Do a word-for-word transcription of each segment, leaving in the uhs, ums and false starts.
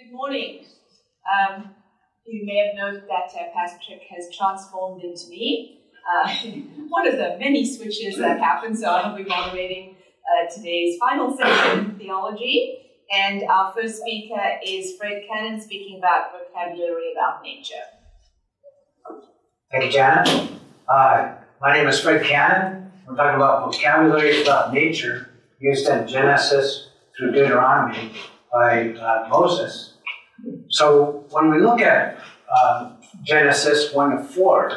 Good morning. Um, you may have noted that uh, Patrick has transformed into me. Uh, one of the many switches that happen, so I'll be moderating uh, today's final session, Theology. And our first speaker is Fred Cannon, speaking about vocabulary about nature. Thank you, Janet. Uh, my name is Fred Cannon. We're talking about vocabulary about nature used in Genesis through Deuteronomy by uh, Moses. So when we look at uh, Genesis one to four,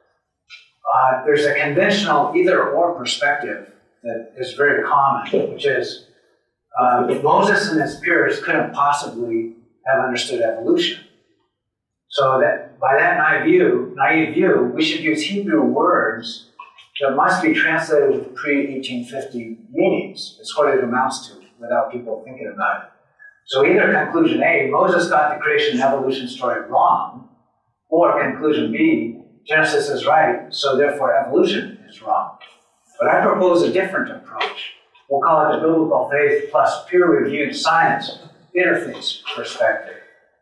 uh, there's a conventional either-or perspective that is very common, which is uh, Moses and his peers couldn't possibly have understood evolution. So that by that naive view, naive view, we should use Hebrew words that must be translated with pre eighteen fifty meanings. It's what it amounts to without people thinking about it. So either conclusion A, Moses got the creation and evolution story wrong, or conclusion B, Genesis is right, so therefore evolution is wrong. But I propose a different approach. We'll call it the biblical faith plus peer-reviewed science interface perspective.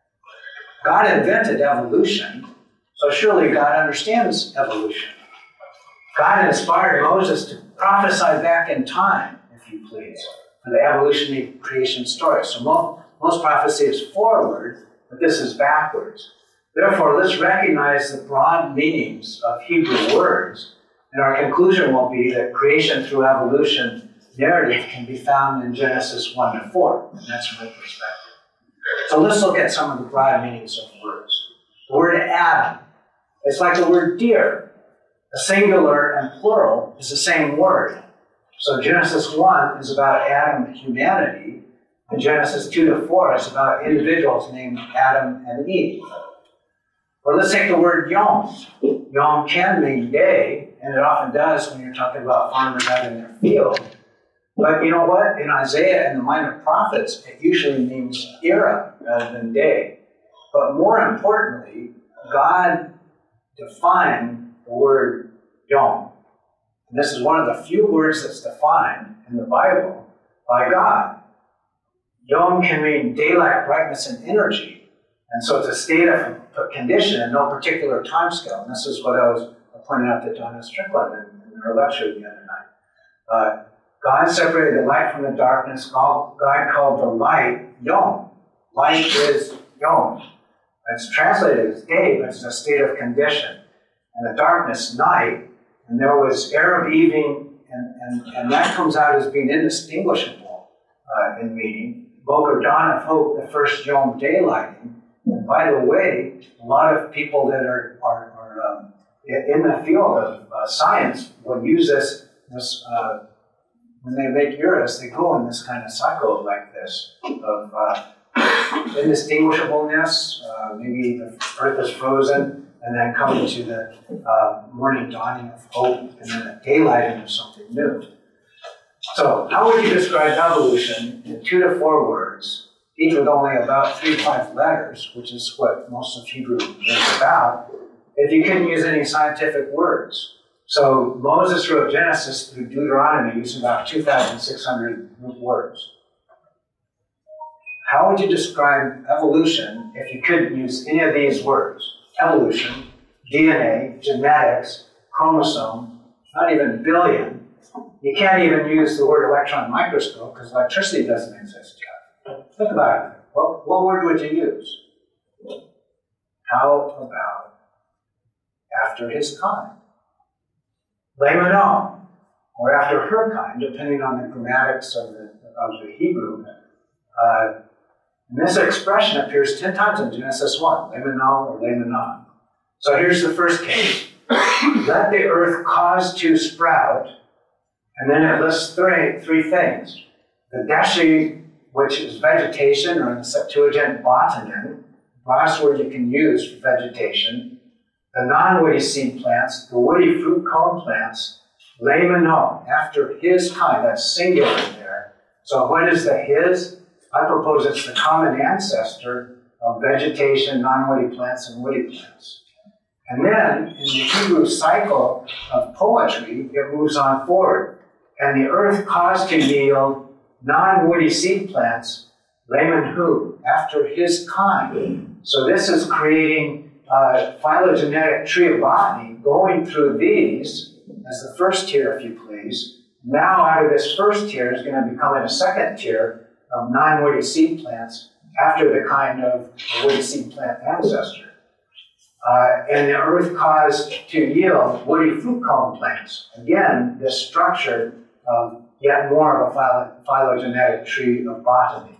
God invented evolution, so surely God understands evolution. God inspired Moses to prophesy back in time, if you please, for the evolutionary creation story. So most, most prophecy is forward, but this is backwards. Therefore, let's recognize the broad meanings of Hebrew words, and our conclusion will be that creation through evolution narrative can be found in Genesis one to four, and that's my perspective. So let's look at some of the broad meanings of words. The word Adam, it's like the word deer. The singular and plural is the same word. So Genesis one is about Adam and humanity, and Genesis two to four is about individuals named Adam and Eve. Or let's take the word yom. Yom can mean day, and it often does when you're talking about farmers out in their field. But you know what? In Isaiah and the minor prophets, it usually means era rather than day. But more importantly, God defined the word yom. And this is one of the few words that's defined in the Bible by God. Yom can mean daylight, brightness, and energy. And so it's a state of condition and no particular time scale. And this is what I was pointing out to Donna Strickland in, in her lecture the other night. Uh, God separated the light from the darkness. God, God called the light Yom. Light is Yom. It's translated as day, but it's a state of condition. And the darkness, night. And there was Arab evening, and, and, and that comes out as being indistinguishable uh, in meaning. Boker dawn of hope, the first Yom daylighting. And by the way, a lot of people that are, are, are um, in the field of uh, science will use this, this uh, when they make Uranus, they go in this kind of cycle like this of uh, indistinguishableness, uh, maybe the earth is frozen, and then coming to the uh, morning dawning of hope, and then a daylighting of something new. So, how would you describe evolution in two to four words, each with only about three to five letters, which is what most of Hebrew is about, if you couldn't use any scientific words? So, Moses wrote Genesis through Deuteronomy using about two thousand six hundred words. How would you describe evolution if you couldn't use any of these words? Evolution, D N A, genetics, chromosome, not even billion. You can't even use the word electron microscope because electricity doesn't exist yet. Think about it. What, what word would you use? How about after his kind? Laymanom, or after her kind, depending on the grammatics of the, of the Hebrew. Uh, And this expression appears ten times in Genesis one, Laymanom or Laymanon. So here's the first case. Let the earth cause to sprout, and then it lists three, three things. The deshi, which is vegetation, or in the Septuagint, botanin, last word you can use for vegetation. The non-woody seed plants, the woody fruit cone plants, Laymanom, after his kind, that's singular there. So what is the his? I propose it's the common ancestor of vegetation, non-woody plants, and woody plants. And then, in the Hebrew cycle of poetry, it moves on forward. And the earth caused to yield non-woody seed plants Layman who? After his kind. So this is creating a phylogenetic tree of botany, going through these as the first tier, if you please. Now out of this first tier is going to become a second tier of non-woody seed plants after the kind of a woody seed plant ancestor. Uh, and the earth caused to yield woody fruit cone plants. Again, this structure of yet more of a philo- phylogenetic tree of botany.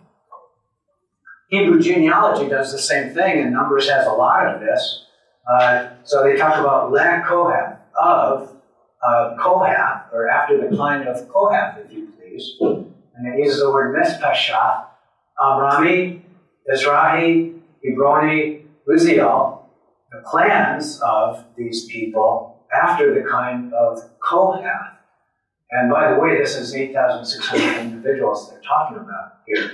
Hebrew genealogy does the same thing, and Numbers has a lot of this. Uh, so they talk about Len Kohath, of uh, Kohath, or after the kind of Kohath, if you please. And it uses the word Mishpashah, Amrami, Izrahi, Hebroni, Uziel, the clans of these people after the kind of Kohath. And by the way, this is eight thousand six hundred individuals they're talking about here.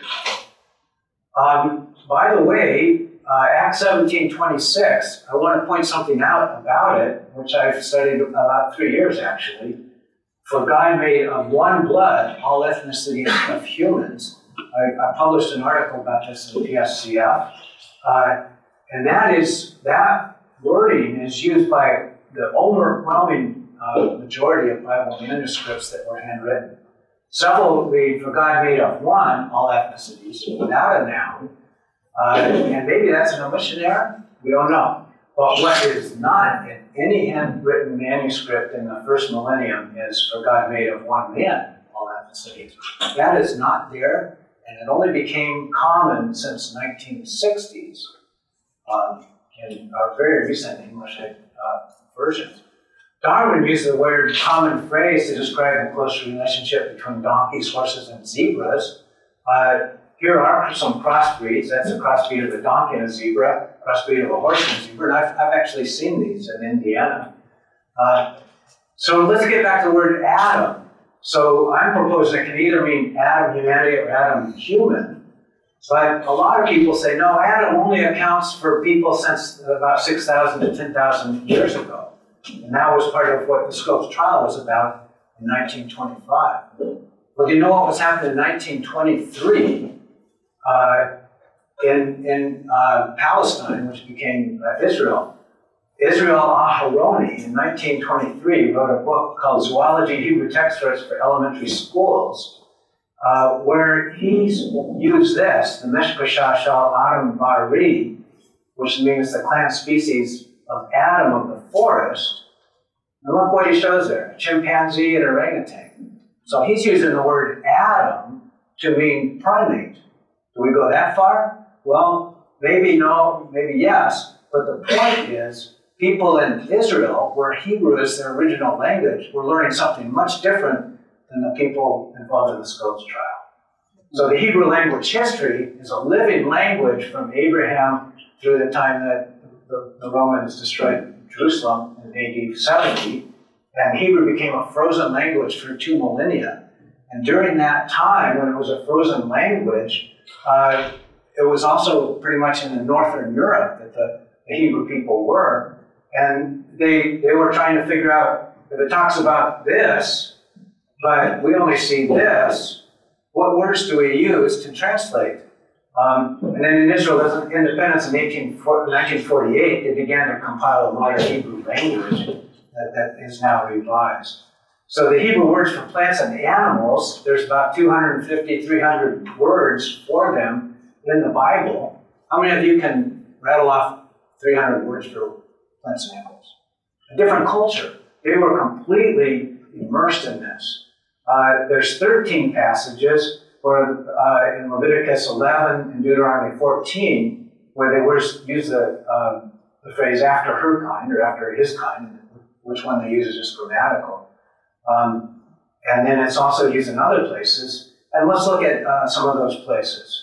Um, by the way, uh, Acts seventeen twenty-six, I want to point something out about it, which I've studied about three years actually. For God made of one blood all ethnicities of humans. I, I published an article about this in P S C F. Uh, and that is, that wording is used by the overwhelming uh, majority of Bible manuscripts that were handwritten. Several read, for God made of one all ethnicities, without a noun. Uh, and maybe that's an omission error, we don't know. But what is not in any handwritten manuscript in the first millennium is, for God made of one man all ethnicities. That is not there, and it only became common since nineteen sixties um, in uh, very recent English uh, versions. Darwin used the word common phrase to describe the close relationship between donkeys, horses, and zebras. Uh, here are some crossbreeds. That's a crossbreed of a donkey and a zebra, crossbreed of a horse and a zebra, and I've, I've actually seen these in Indiana. Uh, so let's get back to the word Adam. So I'm proposing it can either mean Adam humanity or Adam human, but a lot of people say, no, Adam only accounts for people since about six thousand to ten thousand years ago. And that was part of what the Scopes trial was about in nineteen twenty-five. Well, do you know what was happening in nineteen twenty-three uh, in, in uh, Palestine, which became uh, Israel? Israel Aharoni in nineteen twenty-three wrote a book called Zoology Hebrew Textbooks for Elementary Schools, uh, where he used this, the Mishpashah Shal Adam Bari, which means the clan species of Adam of the forest. And look what he shows there, a chimpanzee and orangutan. So he's using the word Adam to mean primate. Do we go that far? Well, maybe no, maybe yes, but the point is, people in Israel, where Hebrew is their original language, were learning something much different than the people involved in the Scopes trial. So the Hebrew language history is a living language from Abraham through the time that the, the Romans destroyed Jerusalem in A D seventy, and Hebrew became a frozen language for two millennia. And during that time, when it was a frozen language, uh, it was also pretty much in the northern Europe that the, the Hebrew people were. And they they were trying to figure out, if it talks about this, but we only see this, what words do we use to translate? Um, and then in Israel's independence in nineteen forty-eight, they began to compile a modern Hebrew language that, that is now revised. So the Hebrew words for plants and animals, there's about two hundred fifty, three hundred words for them in the Bible. How many of you can rattle off three hundred words for plants and animals? A different culture. They were completely immersed in this. Uh, there's thirteen passages where, uh, in Leviticus eleven and Deuteronomy fourteen, where they were use the, um, the phrase after her kind or after his kind. Which one they use is just grammatical. Um, and then it's also used in other places. And let's look at uh, some of those places.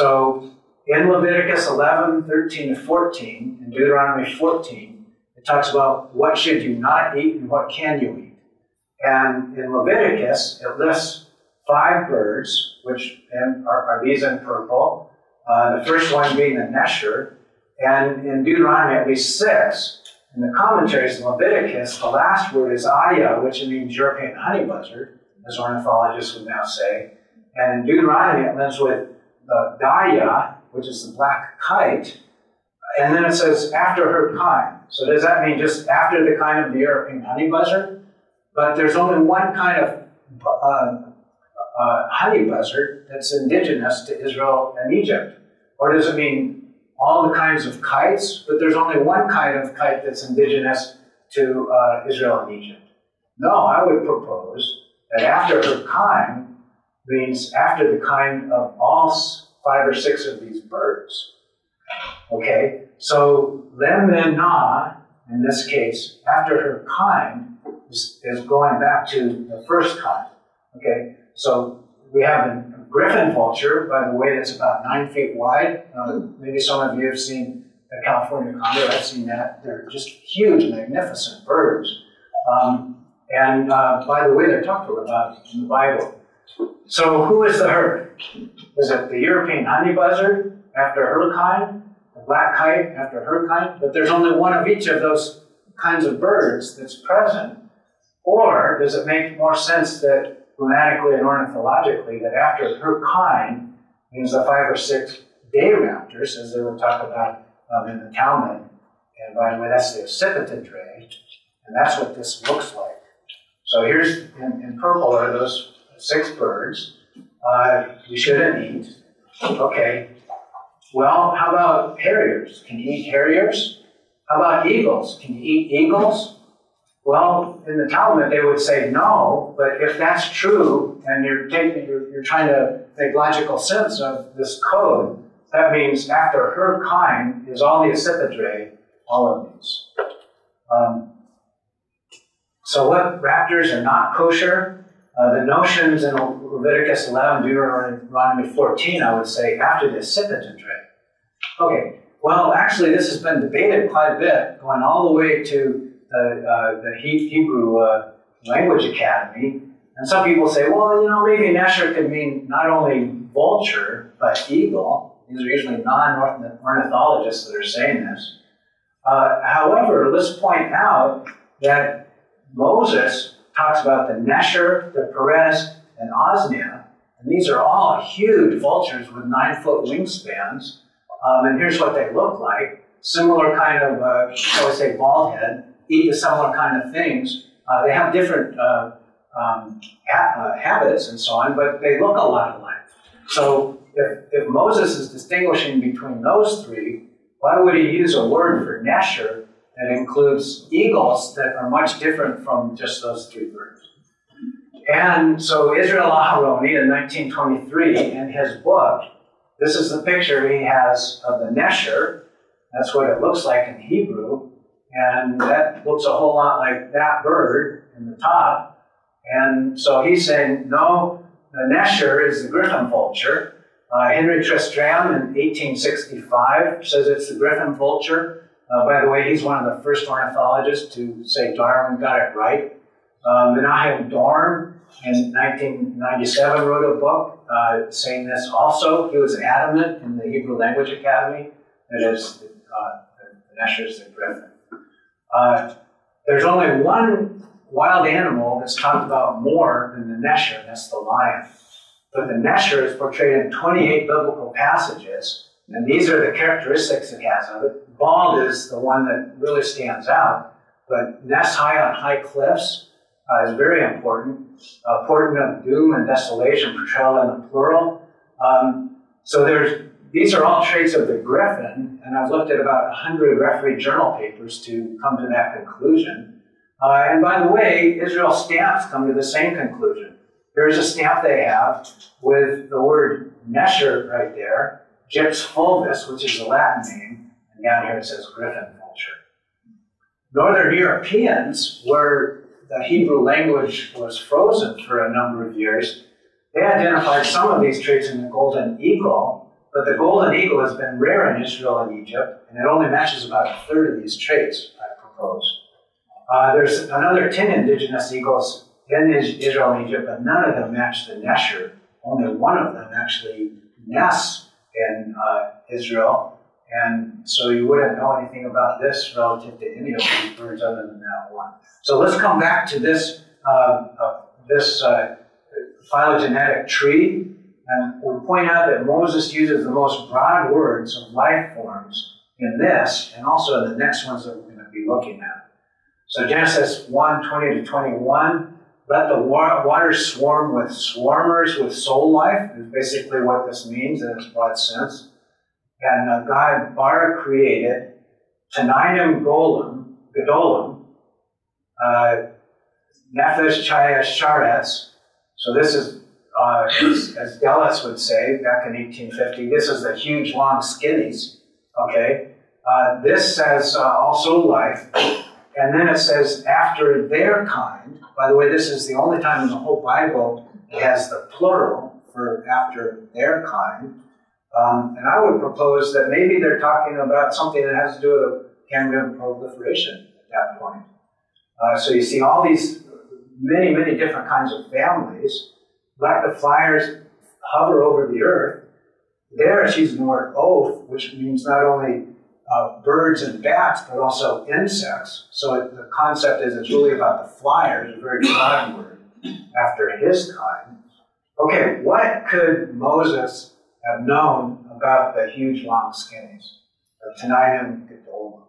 So in Leviticus eleven, thirteen, and fourteen, and Deuteronomy fourteen, it talks about what should you not eat and what can you eat. And in Leviticus, it lists five birds, which are, are these in purple. Uh, the first one being the Nesher. And in Deuteronomy, at least six. In the commentaries in Leviticus, the last word is Aya, which means European honey buzzard, as ornithologists would now say. And in Deuteronomy, it ends with the Daya, which is the black kite, and then it says after her kind. So does that mean just after the kind of the European honey buzzard? But there's only one kind of uh, uh, honey buzzard that's indigenous to Israel and Egypt. Or does it mean all the kinds of kites, but there's only one kind of kite that's indigenous to uh, Israel and Egypt? No, I would propose that after her kind means after the kind of all five or six of these birds. Okay, so Lemena, in this case, after her kind, is, is going back to the first kind. Okay, so we have a griffin vulture, by the way, that's about nine feet wide. Uh, maybe some of you have seen the California condor. I've seen that. They're just huge, magnificent birds. Um, and uh, by the way, they're talked about in the Bible. So who is the herd? Is it the European honey buzzard after her kind? The black kite after her kind? But there's only one of each of those kinds of birds that's present. Or does it make more sense that grammatically and ornithologically that after her kind means the five or six day raptors, as they would talk about um, in the Talmud? And by the way, that's the Occipitidae, and that's what this looks like. So here's, in, in purple are those six birds. Uh, you shouldn't eat. Okay. Well, how about harriers? Can you eat harriers? How about eagles? Can you eat eagles? Well, in the Talmud, they would say no, but if that's true, and you're taking, you're, you're trying to make logical sense of this code, that means after her kind is all the Occipitidae, all of these. Um, so what raptors are not kosher? Uh, the notions in Leviticus eleven, Deuteronomy fourteen, I would say, after the Occipitidae. Okay, well, actually, this has been debated quite a bit, going all the way to the, uh, the Hebrew uh, Language Academy. And some people say, well, you know, maybe Nesher could mean not only vulture, but eagle. These are usually non-ornithologists that are saying this. Uh, however, let's point out that Moses talks about the Nesher, the Perez, and Osnia. And these are all huge vultures with nine-foot wingspans. Um, and here's what they look like. Similar kind of, uh, shall we say, bald head. Eat the similar kind of things. Uh, they have different uh, um, ha- uh, habits and so on, but they look a lot alike. So if, if Moses is distinguishing between those three, why would he use a word for Nesher that includes eagles that are much different from just those three birds? And so Israel Aharoni in nineteen twenty-three, in his book, this is the picture he has of the Nesher. That's what it looks like in Hebrew. And that looks a whole lot like that bird in the top. And so he's saying, no, the Nesher is the griffin vulture. Uh, Henry Tristram in eighteen sixty-five says it's the griffin vulture. Uh, by the way, he's one of the first ornithologists to say Darwin got it right. Um, Menahem Dorn in nineteen ninety-seven wrote a book uh, saying this also. He was adamant in the Hebrew Language Academy that is, uh, the Nesher is the griffin. Uh, there's only one wild animal that's talked about more than the Nesher, that's the lion. But the Nesher is portrayed in twenty-eight biblical passages, and these are the characteristics it has of it. Bald is the one that really stands out, but nests high on high cliffs uh, is very important. Uh, portent of doom and desolation, portrayal in the plural. Um, so there's These are all traits of the griffin, and I've looked at about one hundred referee journal papers to come to that conclusion. Uh, and by the way, Israel stamps come to the same conclusion. Here's a stamp they have with the word Nesher right there, Gyps fulvus, which is the Latin name, and down here it says griffin vulture. Northern Europeans, where the Hebrew language was frozen for a number of years, they identified some of these traits in the golden eagle. But the golden eagle has been rare in Israel and Egypt, and it only matches about a third of these traits, I propose. Uh, there's another ten indigenous eagles in Israel and Egypt, but none of them match the Nesher. Only one of them actually nests in uh, Israel, and so you wouldn't know anything about this relative to any of these birds other than that one. So let's come back to this, uh, uh, this uh, phylogenetic tree. And we point out that Moses uses the most broad words of life forms in this, and also in the next ones that we're going to be looking at. So Genesis one, twenty to twenty-one, let the wa- waters swarm with swarmers with soul life, is basically what this means in its broad sense. And uh, God Bar created Tanaim Golem, Gedolim, uh, Nefesh Chaya Sharetz. So this is, uh, as, as Dellis would say back in eighteen fifty, this is the huge, long skinnies. Okay? Uh, this says uh, also life. And then it says after their kind. By the way, this is the only time in the whole Bible it has the plural for after their kind. Um, and I would propose that maybe they're talking about something that has to do with Cambrian proliferation at that point. Uh, so you see all these many, many different kinds of families. Let the flyers hover over the earth. There she's the word oath, which means not only uh, birds and bats, but also insects. So it, the concept is it's really about the flyers, a very broad word, after his kind. Okay, what could Moses have known about the huge long skinnies, the Tanaim Gedolim?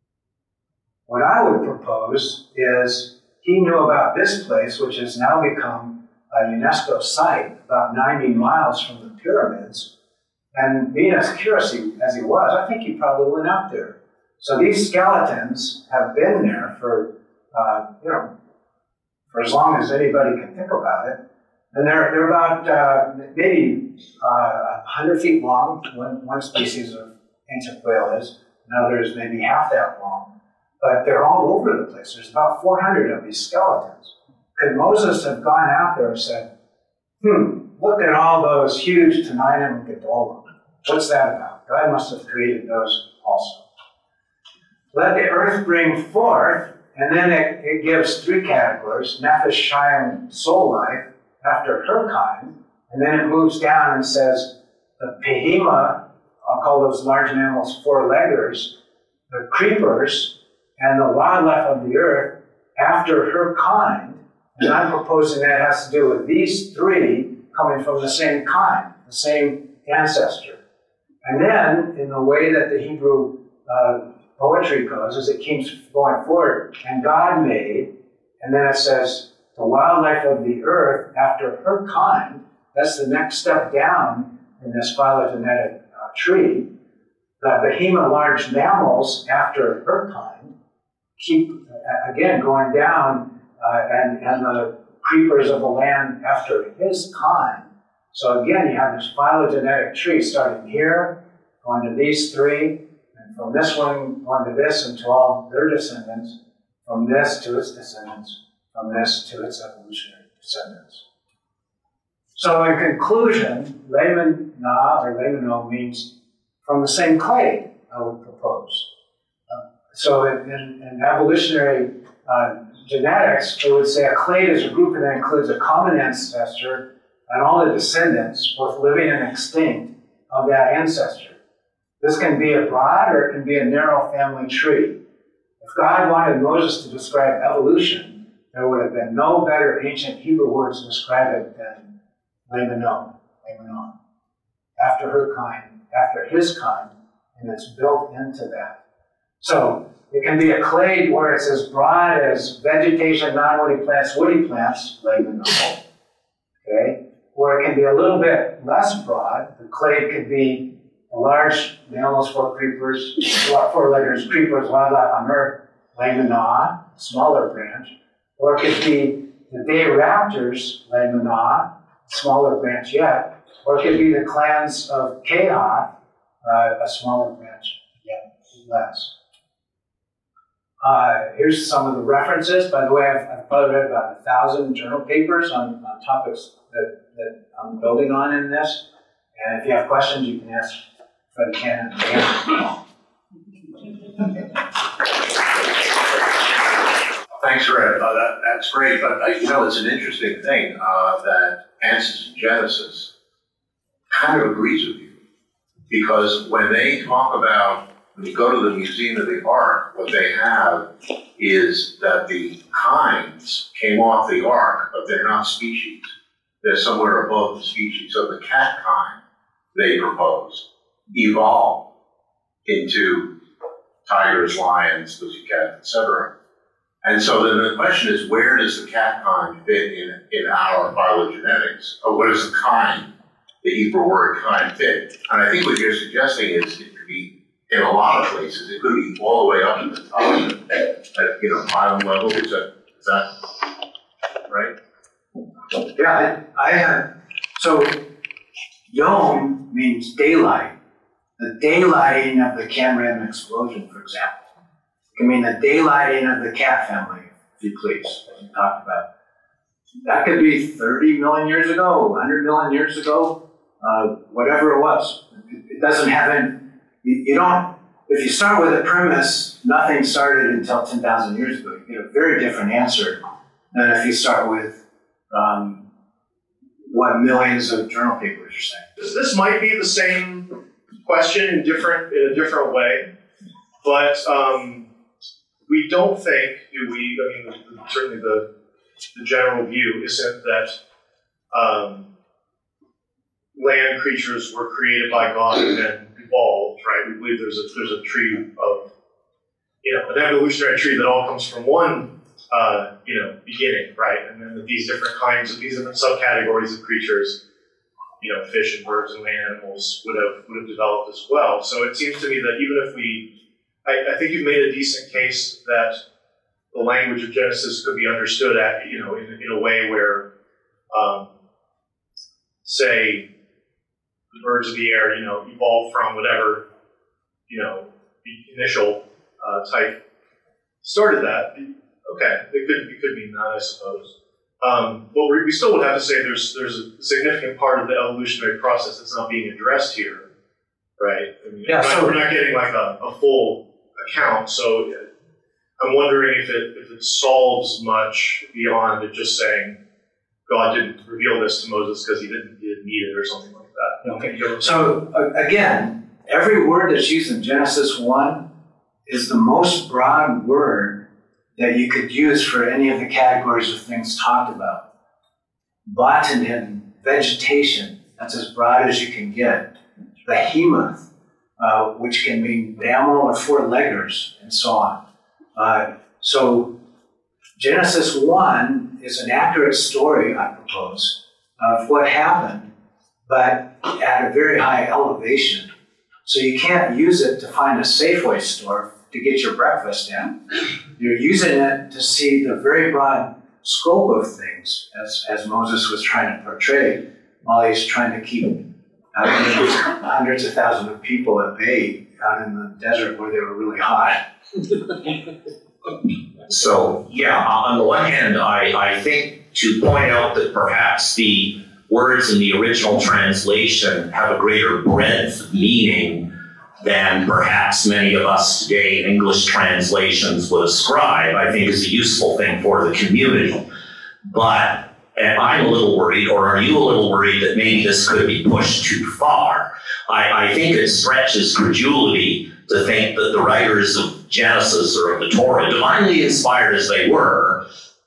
What I would propose is he knew about this place, which has now become a UNESCO site about ninety miles from the pyramids. And being as curious as he was, I think he probably went out there. So these skeletons have been there for, uh, you know, for as long as anybody can think about it. And they're, they're about uh, maybe uh, one hundred feet long, one, one species of ancient whale is. Another is maybe half that long. But they're all over the place. There's about four hundred of these skeletons. Could Moses have gone out there and said, hmm, look at all those huge Tanaim Gedolim. What's that about? God must have created those also. Let the earth bring forth, and then it, it gives three categories, Nefesh, Shayim, soul life, after her kind, and then it moves down and says the Behema, I'll call those large mammals four-leggers, the creepers, and the wildlife of the earth after her kind. And I'm proposing that has to do with these three coming from the same kind, the same ancestor. And then, in the way that the Hebrew uh, poetry goes, as it keeps going forward, and God made, and then it says, the wildlife of the earth after her kind. That's the next step down in this phylogenetic uh, tree. The Behema, large mammals after her kind, keep, uh, again, going down, uh, and, and the creepers of the land after his kind. So again, you have this phylogenetic tree starting here, going to these three, and from this one going to this and to all their descendants, from this to its descendants, from this to its evolutionary descendants. So in conclusion, Layman-na or Layman-no means from the same clade, I would propose. Uh, so in, in, in evolutionary uh, genetics, it would say a clade is a group that includes a common ancestor and all the descendants, both living and extinct, of that ancestor. This can be a broad or it can be a narrow family tree. If God wanted Moses to describe evolution, there would have been no better ancient Hebrew words to describe it than Layman-no, Layman-on. After her kind, after his kind, and it's built into that. So it can be a clade where it's as broad as vegetation, non-woody plants, woody plants, Layman-no. Okay? Or it can be a little bit less broad. The clade could be large mammals, four creepers, four letters, creepers, wildlife on earth, Layman-na, smaller branch. Or it could be the day raptors, Layman-na, smaller branch yet. Or it could be the clans of Kehath, uh, a smaller branch yet less. Uh, here's some of the references. By the way, I've, I've probably read about a thousand journal papers on, on topics that, that I'm building on in this. And if you have questions, you can ask Fred Cannon. Thanks, Fred. Uh, that, that's great. But, uh, you know, it's an interesting thing uh, that Ansys and Genesis kind of agrees with you. Because when they talk about, when you go to the Museum of the Ark, what they have is that the kinds came off the Ark, but they're not species. they're somewhere above the species of the cat kind they proposed, evolved into tigers, lions, pussycats, et cetera. And so then the question is, where does the cat kind fit in, in our phylogenetics? Or where does the kind, the Hebrew word kind, fit? And I think what you're suggesting is it could be in a lot of places. It could be all the way up to the top at, you know, phylum level. Is that, is that right? Yeah, I, I have, so yom means daylight. The daylighting of the Cambrian explosion, for example. I mean, the daylighting of the cat family, if you please, as we talked about. That could be thirty million years ago, one hundred million years ago, uh, whatever it was. It, it doesn't have any, you, you don't, if you start with a premise, nothing started until ten thousand years ago. You get a very different answer than if you start with um, what millions of journal papers are saying. This, this might be the same question in different in a different way, but um, we don't think, do we? I mean, certainly the the general view isn't that um, land creatures were created by God and then evolved, right? We believe there's a there's a tree of, you know, an evolutionary tree that all comes from one, uh, you know, beginning, right? And then these different kinds of these different subcategories of creatures, you know, fish and birds and land animals would have would have developed as well. So it seems to me that even if we, I, I think you've made a decent case that the language of Genesis could be understood at, you know, in, in a way where, um, say, the birds of the air, you know, evolved from whatever, you know, the initial uh, type started that. Okay, it could it could mean that, I suppose. Um, but we, we still would have to say there's there's a significant part of the evolutionary process that's not being addressed here, right? I mean, Yeah, we're, not, so we're not getting like a, a full account, so I'm wondering if it if it solves much beyond it just saying God didn't reveal this to Moses because he didn't he didn't need it or something like that. Okay. So uh, again, every word that's used in Genesis one is the most broad word that you could use for any of the categories of things talked about. Botany, vegetation, that's as broad as you can get. Behemoth, uh, which can mean mammal or four-leggers, and so on. Uh, so Genesis one is an accurate story, I propose, of what happened, but at a very high elevation. So you can't use it to find a Safeway store to get your breakfast in. You're using it to see the very broad scope of things, as, as Moses was trying to portray, while he's trying to keep uh, hundreds, hundreds of thousands of people at bay out in the desert where they were really hot. So, yeah, on the one hand, I, I think to point out that perhaps the words in the original translation have a greater breadth of meaning than perhaps many of us today in English translations would ascribe, I think is a useful thing for the community. But am I a little worried, or are you a little worried that maybe this could be pushed too far? I, I think it stretches credulity to think that the writers of Genesis or of the Torah, divinely inspired as they were,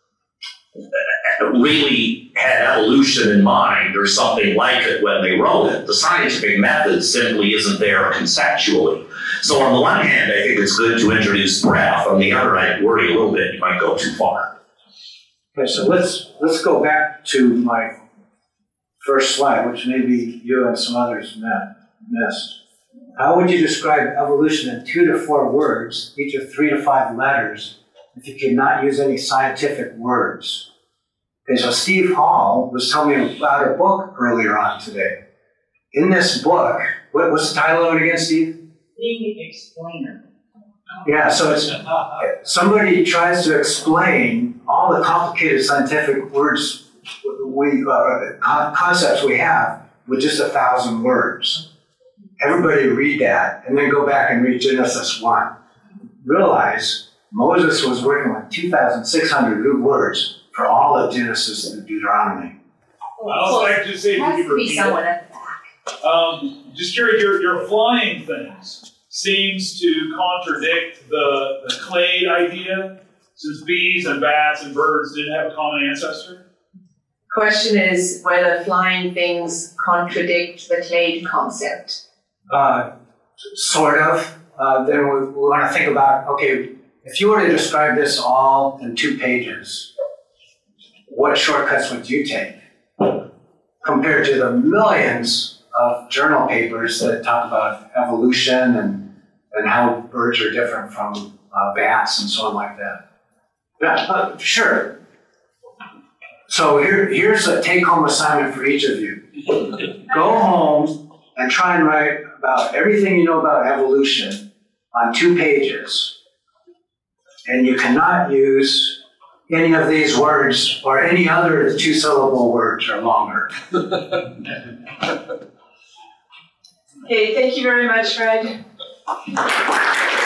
really had evolution in mind or something like it when they wrote it. The scientific method simply isn't there conceptually. So on the one hand, I think it's good to introduce breadth. On the other, I worry a little bit you might go too far. Okay, so let's let's go back to my first slide, which maybe you and some others missed. How would you describe evolution in two to four words, each of three to five letters, if you could not use any scientific words? Okay, so Steve Hall was telling me about a book earlier on today. In this book, what, what's the title of it again, Steve? Being an explainer. Yeah, so it's somebody tries to explain all the complicated scientific words, we uh, concepts we have with just a thousand words. Everybody read that and then go back and read Genesis one. Realize Moses was working with two thousand six hundred words for all of Genesis and Deuteronomy. I was like to say, It has can you to be repeat someone it? at the back. Um, just curious, your, your flying things seems to contradict the, the clade idea, since bees and bats and birds didn't have a common ancestor. Question is whether flying things contradict the clade concept. Uh, sort of. Uh, then we, we want to think about, okay, if you were to describe this all in two pages, what shortcuts would you take compared to the millions of journal papers that talk about evolution and, and how birds are different from uh, bats and so on like that? Yeah, uh, sure. So here, here's a take-home assignment for each of you. Go home and try and write about everything you know about evolution on two pages. And you cannot use any of these words or any other two-syllable words or longer. Okay, thank you very much, Fred.